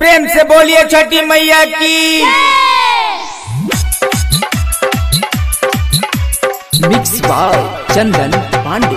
प्रेम से बोलिए छठी मैया की। Mix by Chandan Pandey.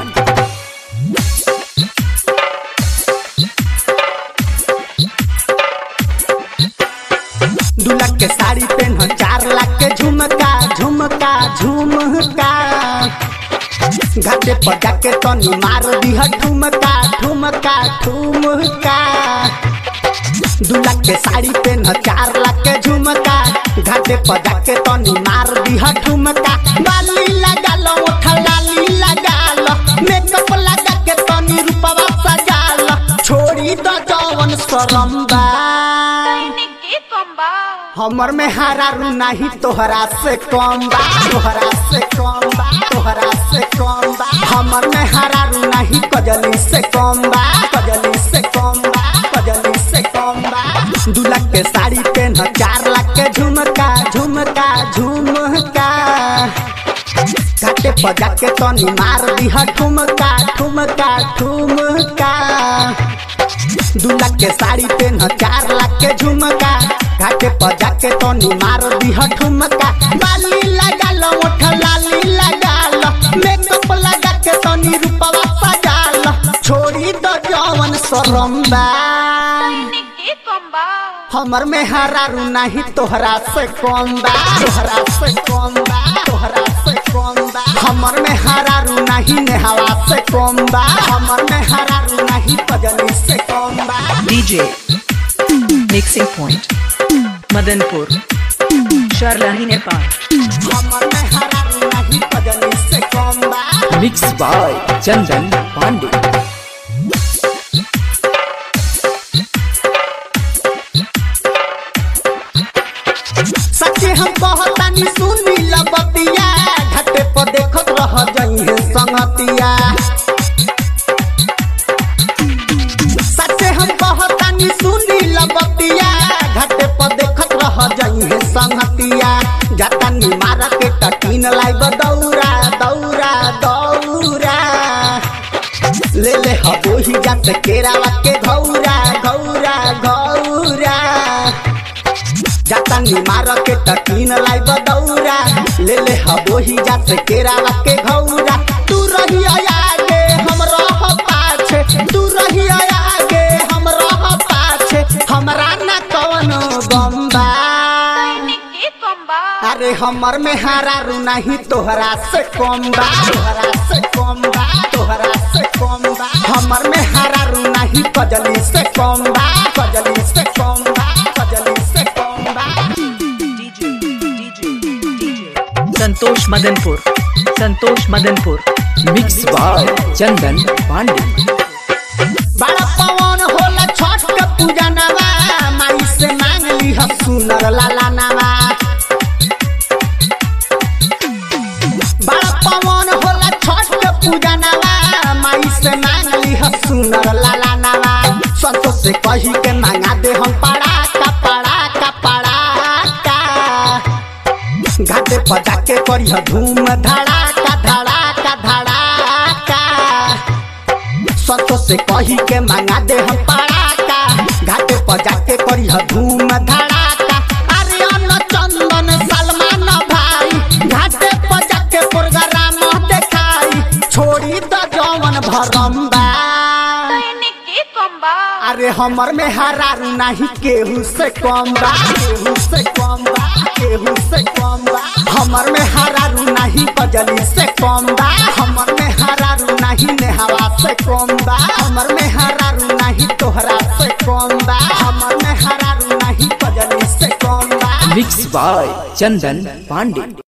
दूल्हा के साड़ी पहन 4 लाख के झुमका झुमका झुमका घाटे पर जाके तनी मार दी ठुमका ठुमका ठुमका। दूल्हा के साड़ी पहन 4 लाख के झुमका घाटे पर जाके तनी मार दी ठुमका। बाली लगा लो लाली लगा लो मेकअप लगा के तनी रूपवा सजा लो छोड़ी दो जवन शरम हमर में हारा रू नहीं तोहरा से कम बा तोहरा से कम बा तोहरा से कम बा। हमर में हारा रू नहीं कजली से कम बा कजली से कम बा कजली से कम बा। दूल्हा के साड़ी पहन 4 लाख के झुमका झुमका झुमका घाटे पर जाके तनी मार दी ठुमका ठुमका ठुमका। दूल्हा के साड़ी पहन 4 लाख के झुमका घाटे पर जाके तनी मार दी ठुमका। बाली लगा लो लाली लगा लो मेकअप लगा के तनी रूपवा सजा लो छोड़ी दो जवन शरम बा। हमर में हारा रू नहीं तोहरा से कम बा तोहरा से कम बा तोहरा से कम बा। हमर में हारा रू नहीं नेहवा से कम बा हमर में हारा रू नहीं कजली से कम बा। DJ mixing point Madanpur Sarlahi Nepal. हमर में हारा रू नहीं कजली से कम बा। Mix by Chandan Pandey. सच्चे हम कहतानी सुनी लबतिया घाटे पर देखत रह जइहे संगतिया। सच्चे हम कहतानी सुनी लबतिया घाटे पर देखत रह जइहे संगतिया। जातानी मारा के टकीन लाइब दौरा दौरा दौरा ले ले हबोही जात केरावा के घौरा घौरा घौरा। जातानी मार के टकीन लाइब दौरा ले ले हबोही जात केरावा के घौरा। तू रही आगे हम रह पाछे तू रही आगे हम रह पाछे हमरा ना कवनो गम्बा। अरे हमर में हारा रू नहीं तोहरा से कम बा तोहरा से कम बा तोहरा से कम बा। हमर में हारा रू नहीं कजली से कम बा कजली से कम बा कजली से कम बा। संतोष मदनपुर संतोष मदनपुर। Mix by Chandan Pandey. बड़ा पवन होला छठ के पूजा नवा माई से मांग ली सुनर लाला नवा। बड़ा पवन होला छठ के पूजा नवा माई से मांग ली सुनर लाला नवा। संतोष से कही के मांगा दे हम पड़ाका पड़ाका पड़ाका घाटे पर जाके करी धूम धड़ाका धड़ाका धड़ाका। संतोष से कही के मांगा दे हम पड़ाका घाटे पर जाके करी धूम धड़ाका। आर्यन चंदन सलमान भाई घाटे पर जाके प्रोग्राम देखाई छोड़ी द जवन भरम बा। अरे हमर में हारा रू नहीं केहू से कम बा केहू से कम बा केहू से कम बा। हमर में हारा रू नहीं कजली से कम बा हमर में हारा रू नहीं नेहवा से कम बा। हमर में हारा रू नहीं तोहरा से कम बा हमर में हारा रू नहीं कजली से कम बा। Mix by Chandan Pandey.